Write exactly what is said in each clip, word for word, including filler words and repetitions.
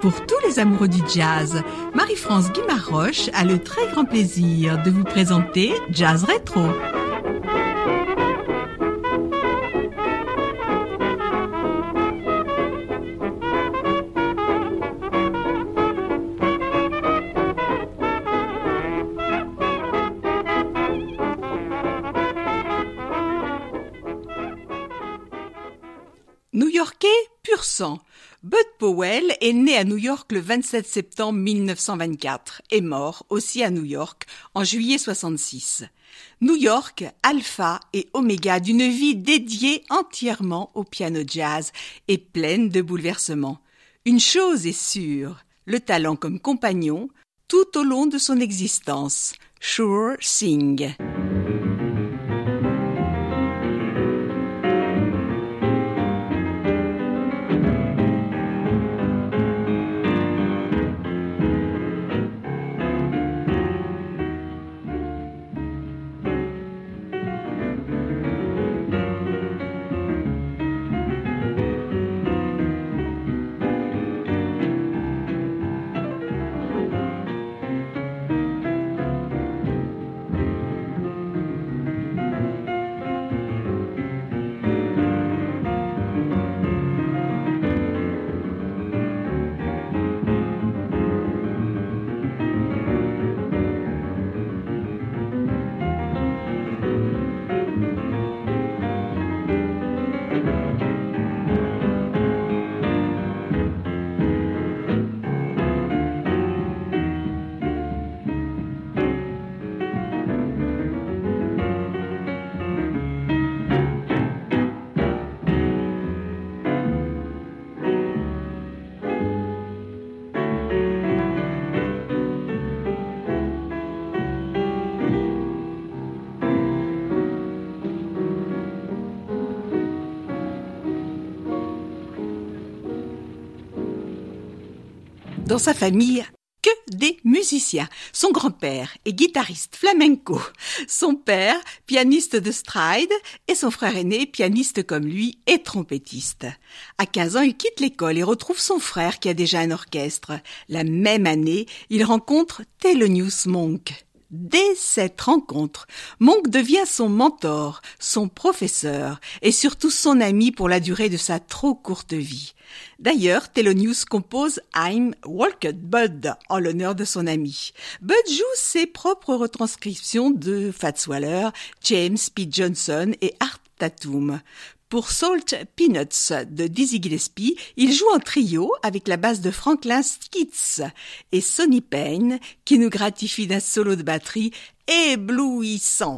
Pour tous les amoureux du jazz, Marie-France Guimard-Roche a le très grand plaisir de vous présenter Jazz Rétro. New-Yorkais pur sang, Bud Powell est né à New York le vingt-sept septembre mille neuf cent vingt-quatre et mort aussi à New York en juillet soixante-six. New York, alpha et oméga d'une vie dédiée entièrement au piano jazz et pleine de bouleversements. Une chose est sûre, le talent comme compagnon tout au long de son existence. Sure Thing. Dans sa famille, que des musiciens. Son grand-père est guitariste flamenco, son père, pianiste de stride, et son frère aîné, pianiste comme lui et trompettiste. À quinze ans, il quitte l'école et retrouve son frère qui a déjà un orchestre. La même année, il rencontre Thelonious Monk. Dès cette rencontre, Monk devient son mentor, son professeur et surtout son ami pour la durée de sa trop courte vie. D'ailleurs, Thelonious compose I'm Walked Bud en l'honneur de son ami. Bud joue ses propres retranscriptions de Fats Waller, James P. Johnson et Art Tatum. Pour Salt Peanuts de Dizzy Gillespie, il joue en trio avec la basse de Franklin Skitz et Sonny Payne qui nous gratifie d'un solo de batterie éblouissant.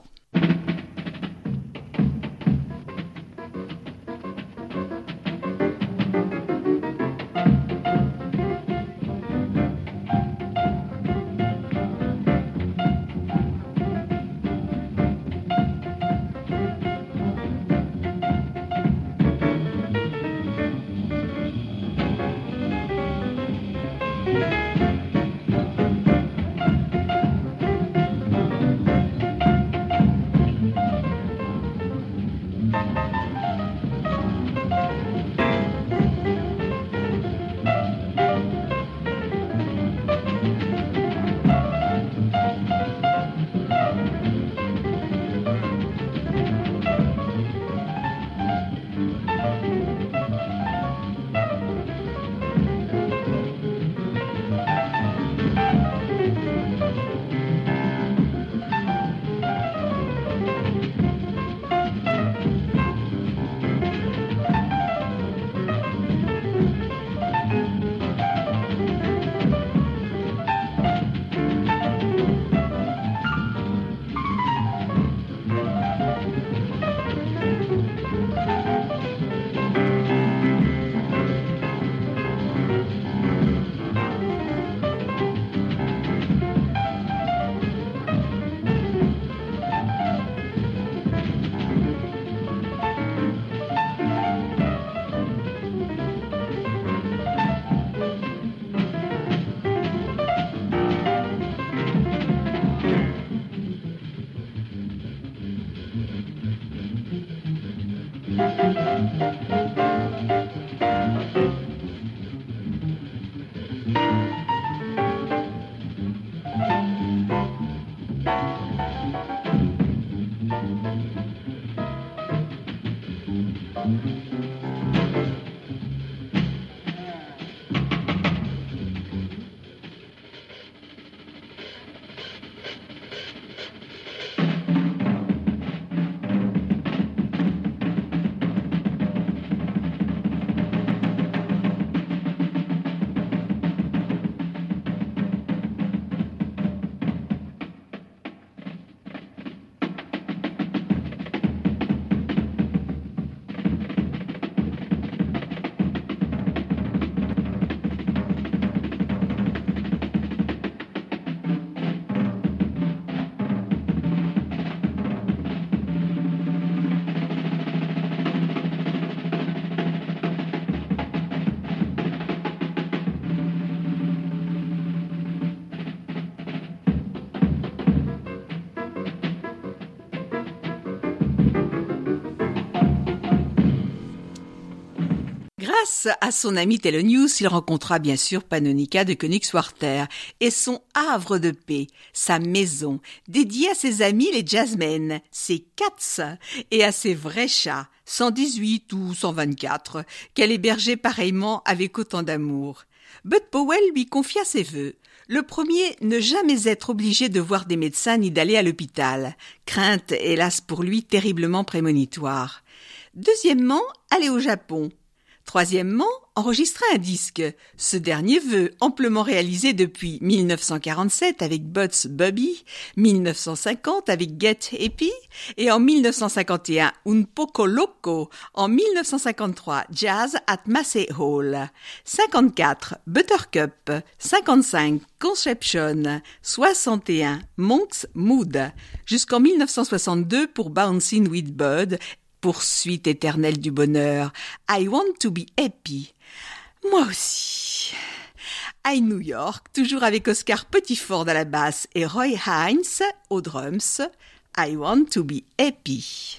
Grâce à son ami Thelonious, il rencontra bien sûr Panonica de Königswarter et son havre de paix, sa maison, dédiée à ses amis les jazzmen, ses cats et à ses vrais chats, cent dix-huit ou cent vingt-quatre, qu'elle hébergeait pareillement avec autant d'amour. Bud Powell lui confia ses vœux. Le premier, ne jamais être obligé de voir des médecins ni d'aller à l'hôpital. Crainte, hélas pour lui, terriblement prémonitoire. Deuxièmement, aller au Japon. Troisièmement, enregistrer un disque. Ce dernier vœu, amplement réalisé depuis mille neuf cent quarante-sept avec Bud's Bobby, mille neuf cent cinquante avec Get Happy et en mille neuf cent cinquante et un Un Poco Loco, en mille neuf cent cinquante-trois Jazz at Massey Hall, cinquante-quatre Buttercup, cinquante-cinq Conception, soixante et un Monk's Mood, jusqu'en mille neuf cent soixante-deux pour Bouncing with Bud, poursuite éternelle du bonheur. I want to be happy. Moi aussi. À New York, toujours avec Oscar Petitford à la basse et Roy Haynes aux drums. I want to be happy.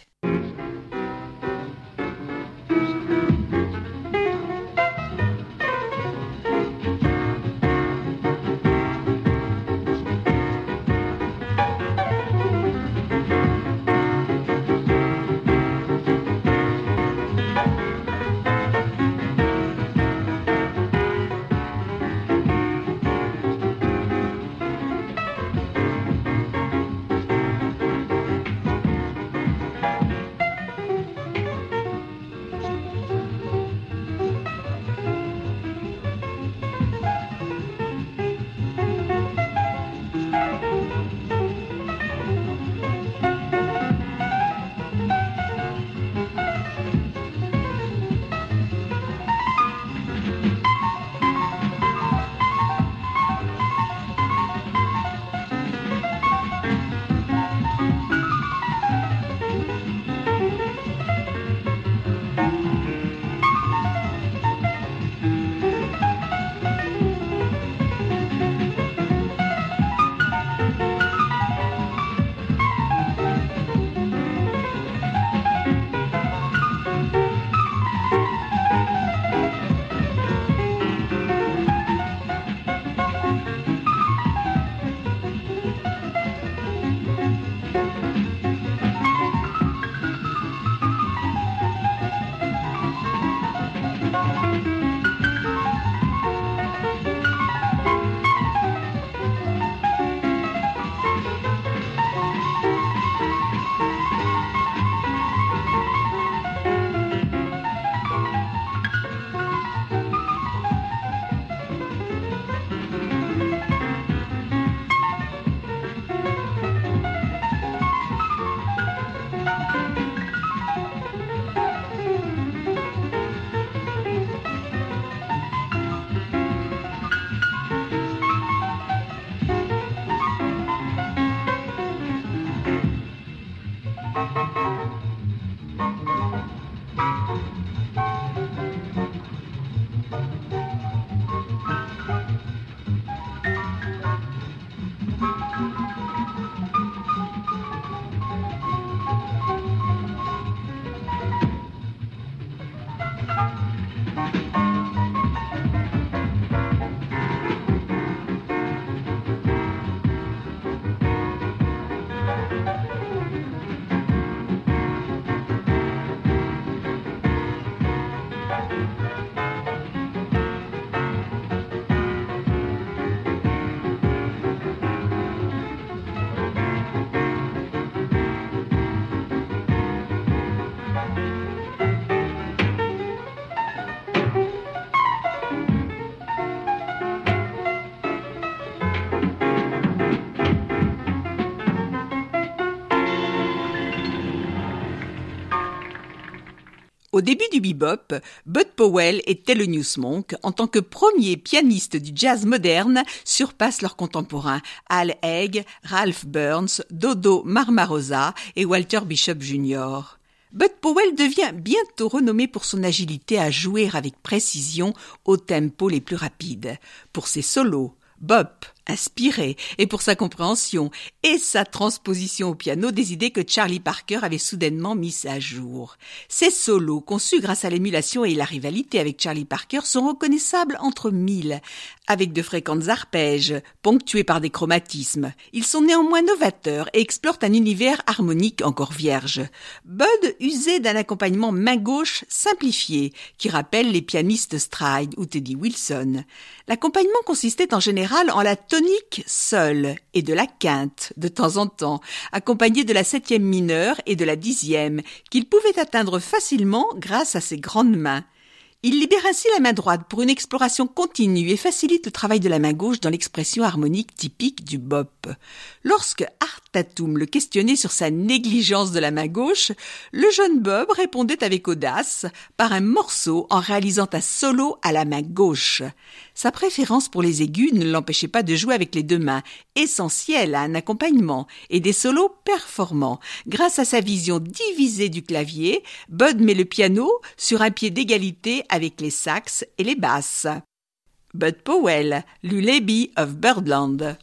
Au début du bebop, Bud Powell et Thelonious Monk, en tant que premiers pianistes du jazz moderne, surpassent leurs contemporains Al Haig, Ralph Burns, Dodo Marmarosa et Walter Bishop junior Bud Powell devient bientôt renommé pour son agilité à jouer avec précision aux tempos les plus rapides, pour ses solos, bop, inspiré, et pour sa compréhension et sa transposition au piano des idées que Charlie Parker avait soudainement mises à jour. Ces solos, conçus grâce à l'émulation et la rivalité avec Charlie Parker, sont reconnaissables entre mille, avec de fréquentes arpèges, ponctués par des chromatismes. Ils sont néanmoins novateurs et explorent un univers harmonique encore vierge. Bud usait d'un accompagnement main-gauche simplifié, qui rappelle les pianistes Stride ou Teddy Wilson. L'accompagnement consistait en général en la tonique seule et de la quinte de temps en temps, accompagnée de la septième mineure et de la dixième, qu'il pouvait atteindre facilement grâce à ses grandes mains. Il libère ainsi la main droite pour une exploration continue et facilite le travail de la main gauche dans l'expression harmonique typique du bop. Lorsque Art Tatum le questionnait sur sa négligence de la main gauche, le jeune Bob répondait avec audace par un morceau en réalisant un solo à la main gauche. Sa préférence pour les aigus ne l'empêchait pas de jouer avec les deux mains, essentielles à un accompagnement, et des solos performants. Grâce à sa vision divisée du clavier, Bud met le piano sur un pied d'égalité avec les sax et les basses. Bud Powell, Lullaby of Birdland.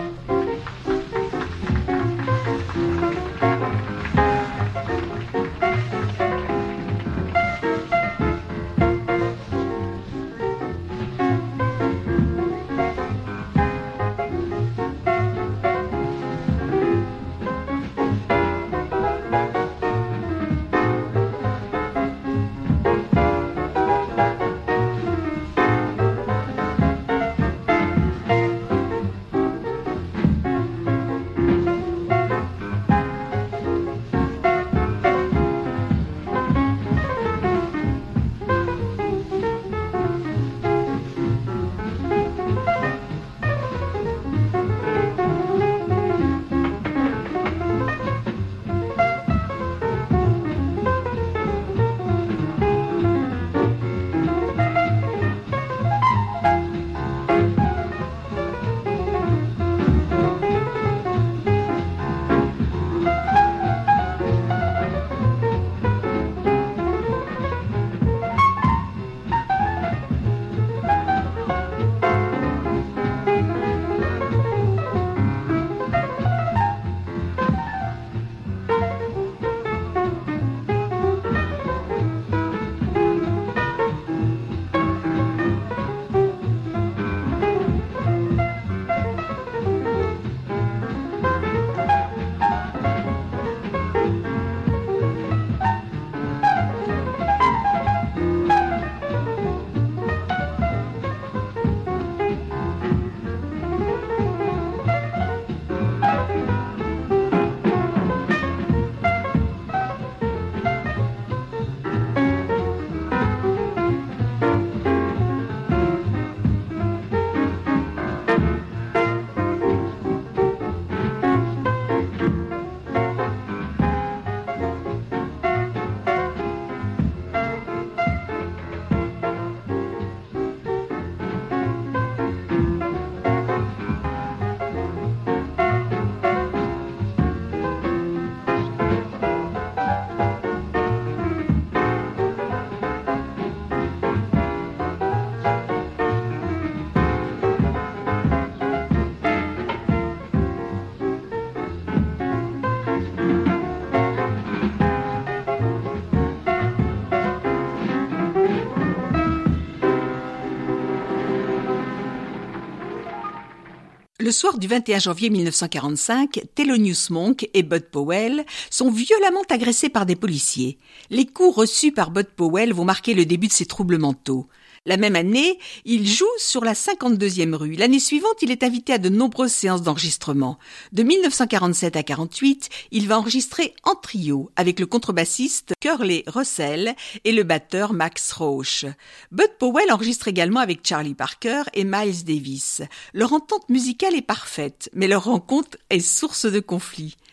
Le soir du vingt et un janvier mille neuf cent quarante-cinq, Thelonious Monk et Bud Powell sont violemment agressés par des policiers. Les coups reçus par Bud Powell vont marquer le début de ses troubles mentaux. La même année, il joue sur la cinquante-deuxième rue. L'année suivante, il est invité à de nombreuses séances d'enregistrement. De mille neuf cent quarante-sept à quarante-huit, il va enregistrer en trio avec le contrebassiste Curly Russell et le batteur Max Roach. Bud Powell enregistre également avec Charlie Parker et Miles Davis. Leur entente musicale est parfaite, mais leur rencontre est source de conflits.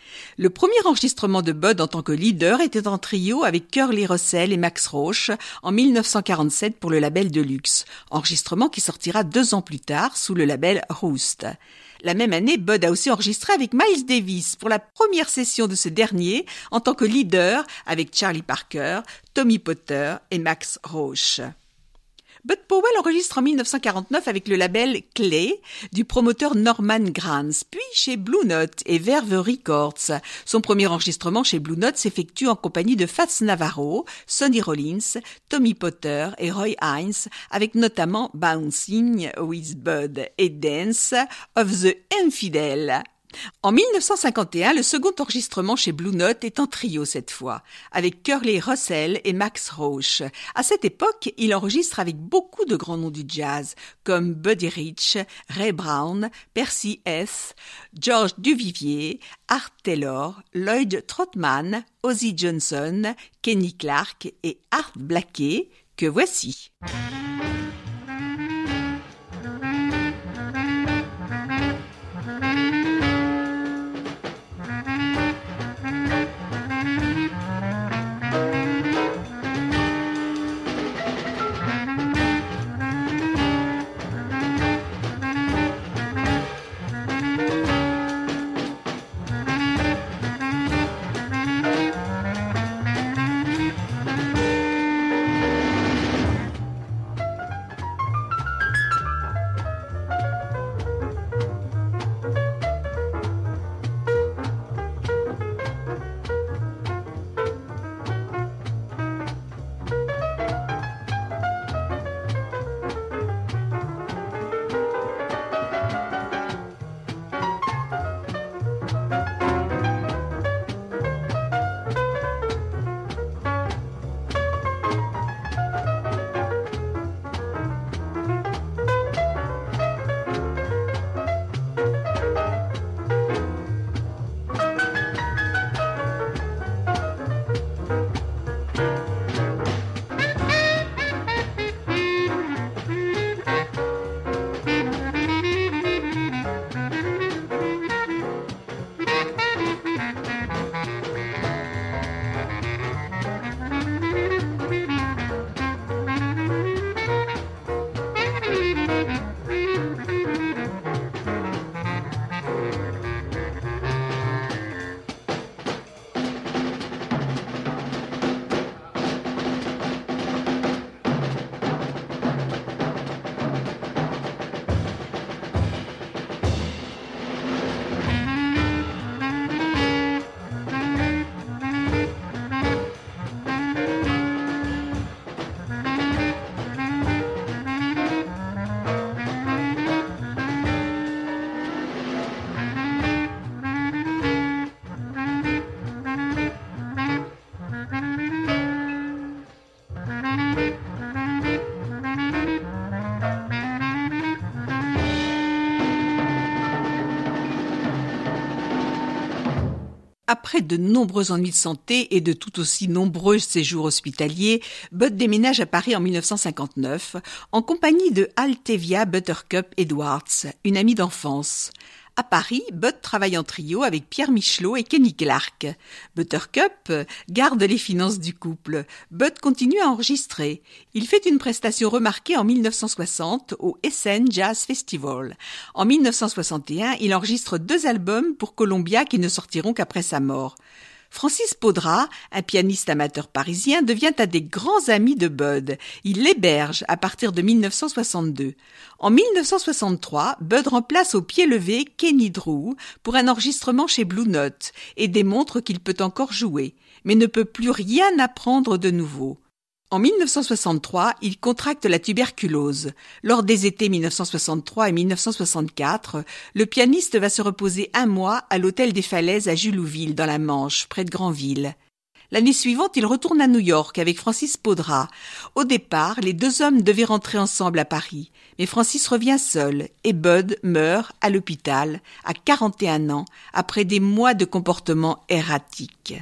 Le premier enregistrement de Bud en tant que leader était en trio avec Curly Russell et Max Roach en mille neuf cent quarante-sept pour le label Deluxe, enregistrement qui sortira deux ans plus tard sous le label Roost. La même année, Bud a aussi enregistré avec Miles Davis pour la première session de ce dernier en tant que leader avec Charlie Parker, Tommy Potter et Max Roach. Bud Powell enregistre en mille neuf cent quarante-neuf avec le label Clay du promoteur Norman Granz, puis chez Blue Note et Verve Records. Son premier enregistrement chez Blue Note s'effectue en compagnie de Fats Navarro, Sonny Rollins, Tommy Potter et Roy Haynes, avec notamment Bouncing with Bud et Dance of the Infidel. En mille neuf cent cinquante et un, le second enregistrement chez Blue Note est en trio cette fois, avec Curly Russell et Max Roach. À cette époque, il enregistre avec beaucoup de grands noms du jazz, comme Buddy Rich, Ray Brown, Percy Heath, George Duvivier, Art Taylor, Lloyd Trotman, Ozzie Johnson, Kenny Clarke et Art Blakey, que voici. Après de nombreux ennuis de santé et de tout aussi nombreux séjours hospitaliers, Bud déménage à Paris en mille neuf cent cinquante-neuf en compagnie de Altavia Buttercup Edwards, une amie d'enfance. À Paris, Bud travaille en trio avec Pierre Michelot et Kenny Clarke. Buttercup garde les finances du couple. Bud continue à enregistrer. Il fait une prestation remarquée en mille neuf cent soixante au Essen Jazz Festival. En mille neuf cent soixante et un, il enregistre deux albums pour Columbia qui ne sortiront qu'après sa mort. Francis Paudra, un pianiste amateur parisien, devient un des grands amis de Bud. Il l'héberge à partir de mille neuf cent soixante-deux. En mille neuf cent soixante-trois, Bud remplace au pied levé Kenny Drew pour un enregistrement chez Blue Note et démontre qu'il peut encore jouer, mais ne peut plus rien apprendre de nouveau. En mille neuf cent soixante-trois, il contracte la tuberculose. Lors des étés mille neuf cent soixante-trois et mille neuf cent soixante-quatre, le pianiste va se reposer un mois à l'hôtel des Falaises à Julouville, dans la Manche, près de Granville. L'année suivante, il retourne à New York avec Francis Paudra. Au départ, les deux hommes devaient rentrer ensemble à Paris. Mais Francis revient seul et Bud meurt à l'hôpital à quarante et un ans après des mois de comportement erratique.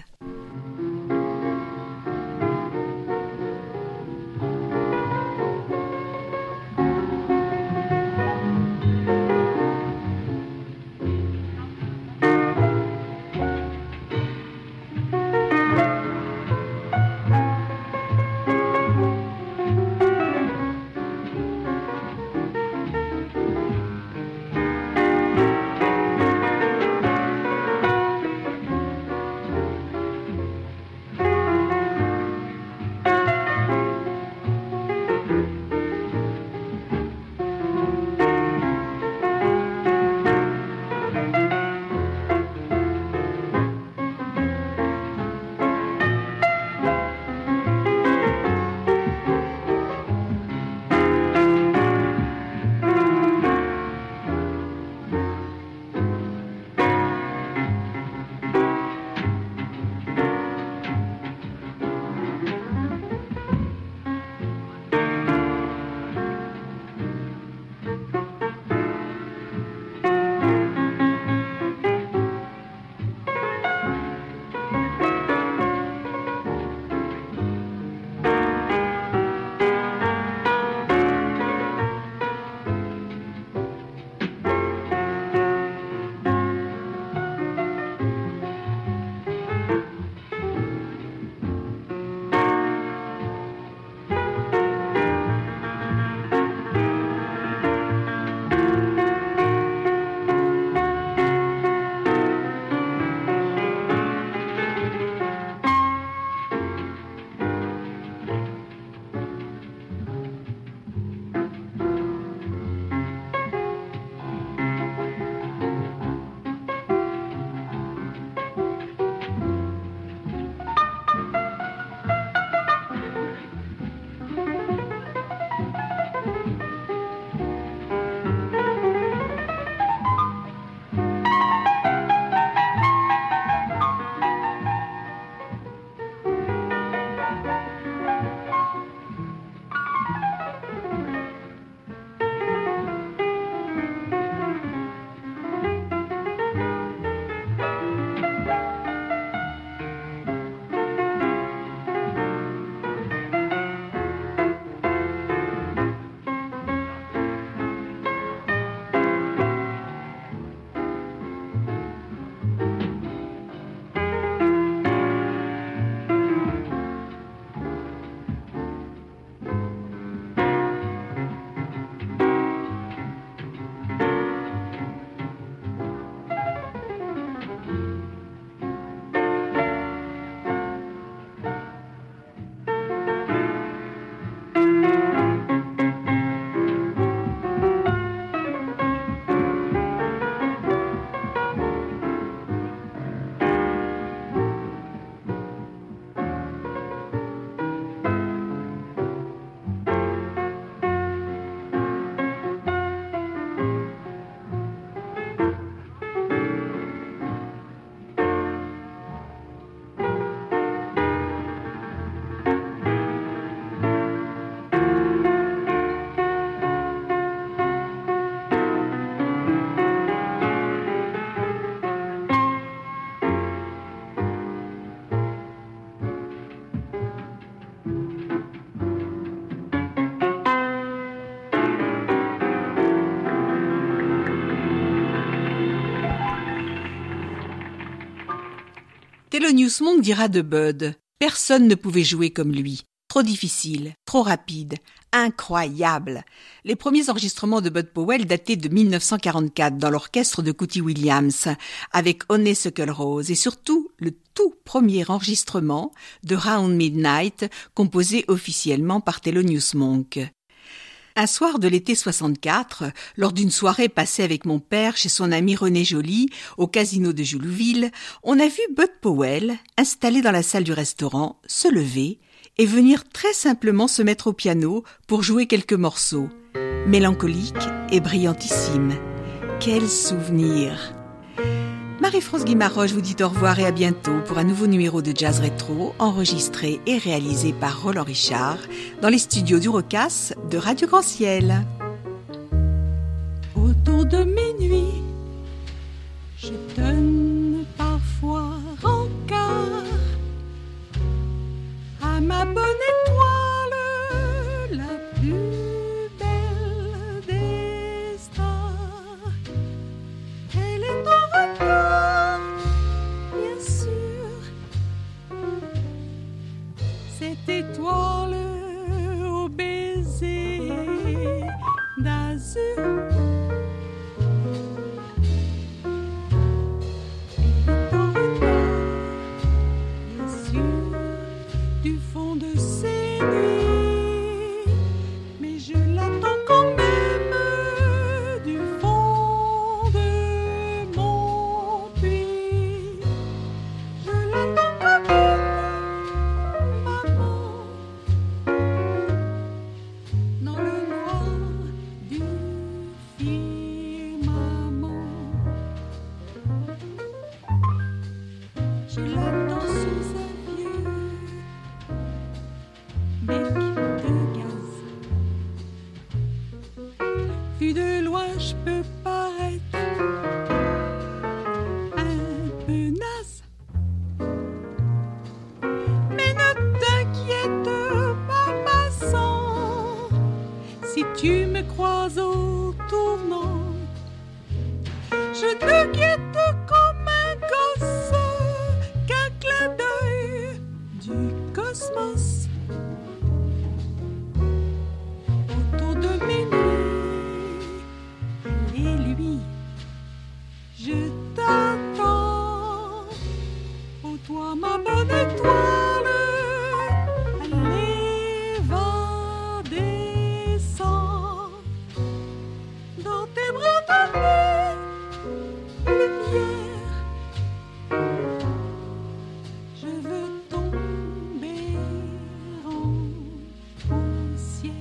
Thelonious Monk dira de Bud: personne ne pouvait jouer comme lui. Trop difficile, trop rapide, incroyable. Les premiers enregistrements de Bud Powell dataient de mille neuf cent quarante-quatre dans l'orchestre de Cootie Williams avec Honeysuckle Rose et surtout le tout premier enregistrement de Round Midnight composé officiellement par Thelonious Monk. Un soir de l'été soixante-quatre, lors d'une soirée passée avec mon père chez son ami René Joly, au casino de Joulouville, on a vu Bud Powell, installé dans la salle du restaurant, se lever et venir très simplement se mettre au piano pour jouer quelques morceaux. Mélancolique et brillantissime. Quel souvenir! Marie-France Guimarães vous dit au revoir et à bientôt pour un nouveau numéro de Jazz Rétro enregistré et réalisé par Roland Richard dans les studios du Rocas de Radio Grand Ciel. Autour de minuit, je donne parfois rencard à ma bonne étoile, la plus belle des stars. Elle est en retard, bien sûr, cette étoile au baiser d'azur. Tu me croises au tournant, je te guette comme un gosse, qu'un clin d'œil du cosmos. Autour de minuit, et lui, je t'attends. Oh toi ma bonne étoile, allez va descendre dans tes bras de lumière. Je veux tomber en poussière.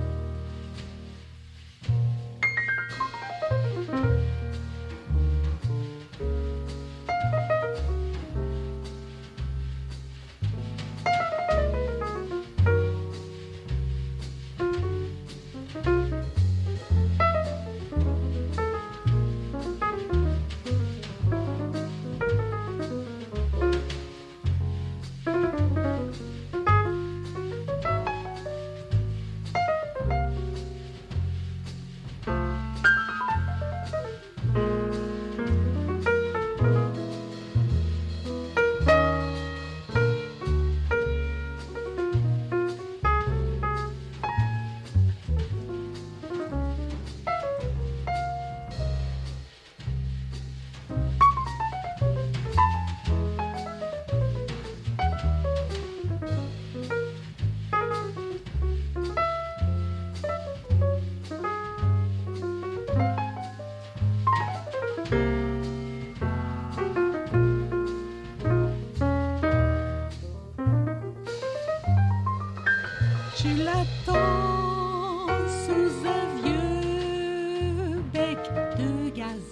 Je l'attends sous un vieux bec de gaz.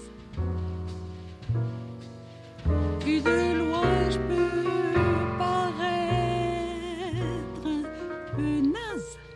Vu de loin, je peux paraître un peu naze.